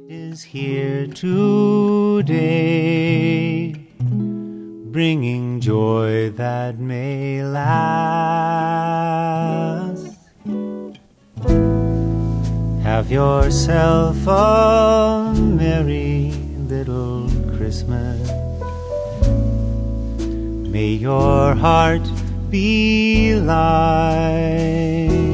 is here today, bringing joy that may last. Have yourself a merry little Christmas. May your heart be light.